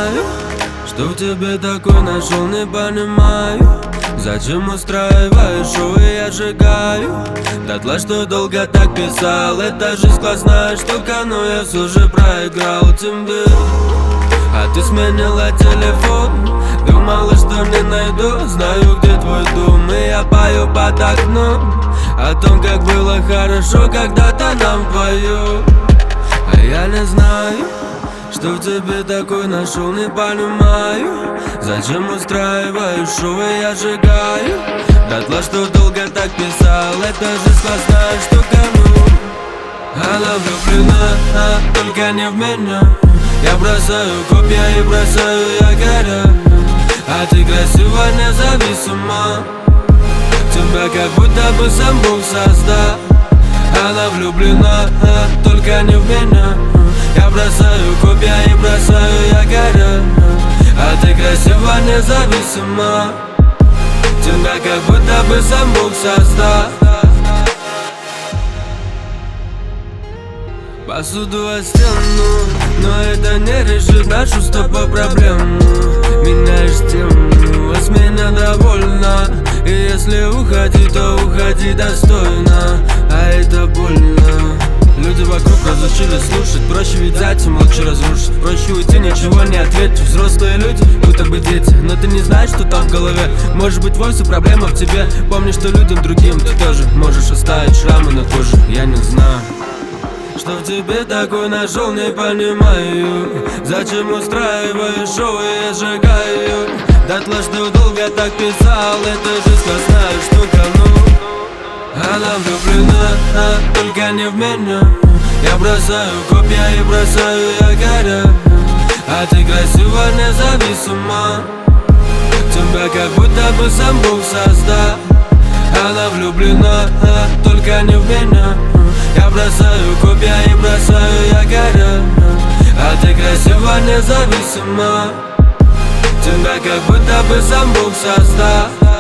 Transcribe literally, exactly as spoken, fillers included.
знаю, что в тебе такой нашел, не понимаю. Зачем устраиваешь шоу, и я сжигаю дотла, что долго так писал. Это жизнь классная штука, но я все же проиграл тебе. А ты сменила телефон, думала, что не найду. Знаю, где твой дом, и я пою под окном о том, как было хорошо когда-то нам вдвоем. А я не знаю, что в тебе такой нашел, не понимаю. Зачем устраиваешь шоу, и я сжигаю дотла, что долго так писал. Это жизнь классная штука, ну. Она влюблена, а только не в меня. Я бросаю копья и бросаю якоря, а ты красива, независима. Тебя как будто бы сам Бог создал. Она влюблена, а только не в меня. Я бросаю копья и бросаю якоря, а ты красива, независима. Тебя как будто бы сам Бог создал. Посуду о стену, но это не решит нашу с тобой проблему. Меняешь тему, а с меня довольна. И если уходи, то уходи достойно, а это больно. Люди вокруг разучились слушать, проще ведь затем лучше разрушить. Проще уйти, ничего не ответить. Взрослые люди, будто бы дети, но ты не знаешь, что там в голове. Может быть, вовсе проблема в тебе. Помни, что людям другим ты тоже можешь оставить шрамы на коже. Я не знаю, что в тебе такой нашел, не понимаю. Зачем устраиваешь шоу, и я сжигаю дотла, что долго так писал. Это жизнь классная штука, ну. Она влюблена, а только не в меня. Я бросаю копья и бросаю якоря, а ты красива, независима. Тебя как будто бы сам Бог создал. Она влюблена, а только не в меня. Я бросаю копья и бросаю якоря, а ты красива, независима. Тебя как будто бы сам Бог создал.